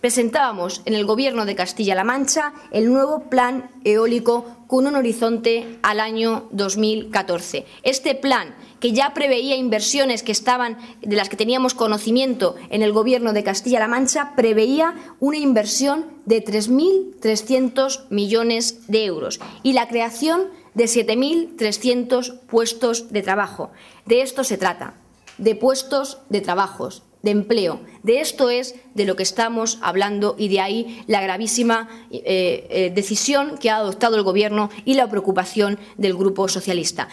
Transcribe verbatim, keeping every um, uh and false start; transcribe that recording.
presentábamos en el Gobierno de Castilla-La Mancha el nuevo plan eólico con un horizonte al año dos mil catorce. Este plan, que ya preveía inversiones que estaban, de las que teníamos conocimiento en el Gobierno de Castilla-La Mancha, preveía una inversión de tres mil trescientos millones de euros y la creación de siete mil trescientos puestos de trabajo. De esto se trata, de puestos de trabajo, de empleo. De esto es de lo que estamos hablando y de ahí la gravísima eh, eh, decisión que ha adoptado el Gobierno y la preocupación del Grupo Socialista.